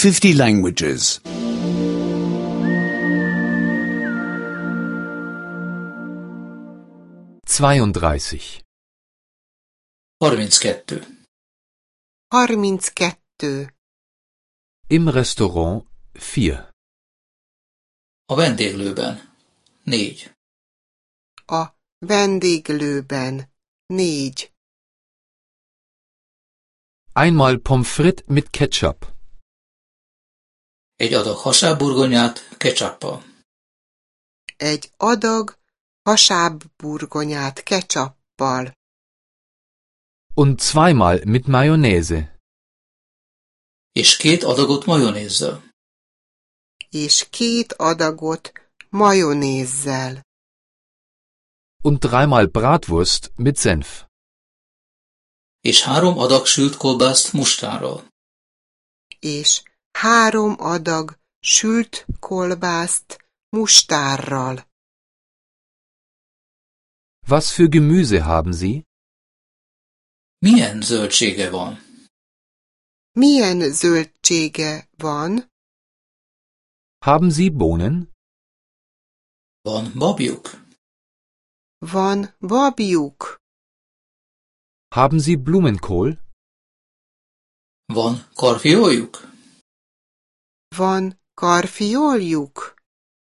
50 languages. 32. 32. 32. Im Restaurant 4. A vendéglőben 4. A vendéglőben 4. Einmal Pommes frites mit Ketchup. Egy adag hasábburgonyát ketchuppal. Egy adag hasábburgonyát ketchuppal. Und zweimal mit Mayonnaise. És 2 adagot majonézzel. És 2 adagot majonézzel. Und dreimal Bratwurst mit Senf. És 3 adag sült kolbászt mustárral. És 3 adag sült kolbászt mustárral. Was für Gemüse haben Sie? Milyen zöldsége van? Milyen zöldsége van? Haben Sie Bohnen? Van babjuk? Van babjuk? Haben Sie Blumenkohl? Van karfioljuk? Van karfioljuk?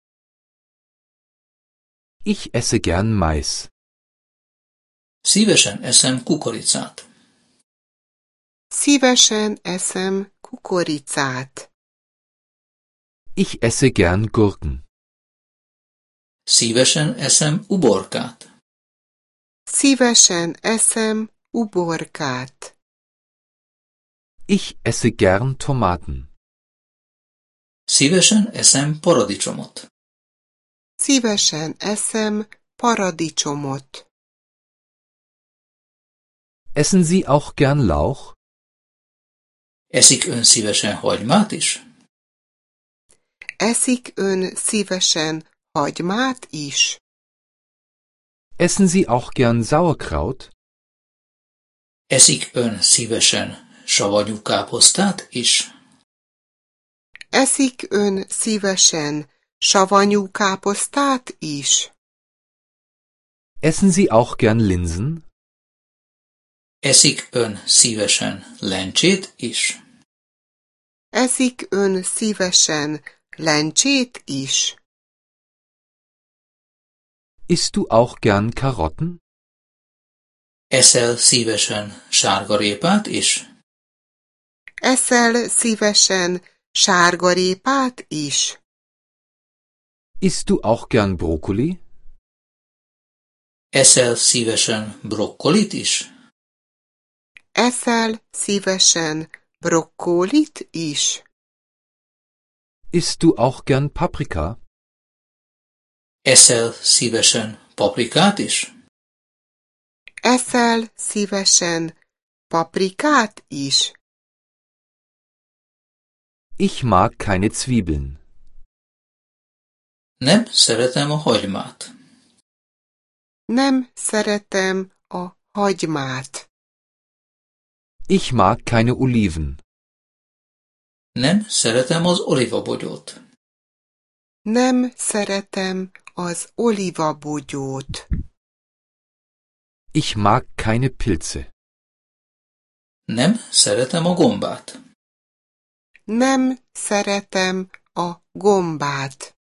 Ich esse gern Mais. Szívesen eszem kukoricát. Szívesen eszem kukoricát. Ich esse gern Gurken. Szívesen eszem uborkát. Szívesen eszem uborkát. Ich esse gern Tomaten. Szívesen eszem paradicsomot. Szívesen eszem paradicsomot. Essen Sie auch gern Lauch? Eszik ön szívesen hagymát is? Eszik ön szívesen hagymát is? Essen Sie auch gern Sauerkraut? Eszik ön szívesen savanyú káposztát is? Eszik ön szívesen savanyú káposztát is? Essen Sie auch gern Linsen? Eszik ön szívesen lencsét is? Eszik ön szívesen lencsét is? Isst du auch gern Karotten? Eszel szívesen sárgarépát is? Eszel szívesen sárgarépát is? Isst du auch gern Brokkoli? Eszel szívesen brokkolit is? Eszel szívesen brokkólit is? Isst du auch gern Paprika? Eszel szívesen paprikát is? Eszel szívesen paprikát is? Ich mag keine Zwiebeln. Nem szeretem a hagymát. Nem szeretem a hagymát. Ich mag keine Oliven. Nem szeretem az olivabogyót. Nem szeretem az olivabogyót. Ich mag keine Pilze. Nem szeretem a gombát. Nem szeretem a gombát.